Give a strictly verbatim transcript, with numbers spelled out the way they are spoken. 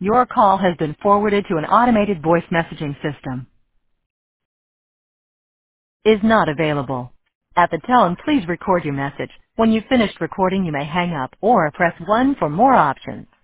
Your call has been forwarded to an automated voice messaging system. Is not available. At the tone, please record your message. When you've finished recording, you may hang up or press one for more options.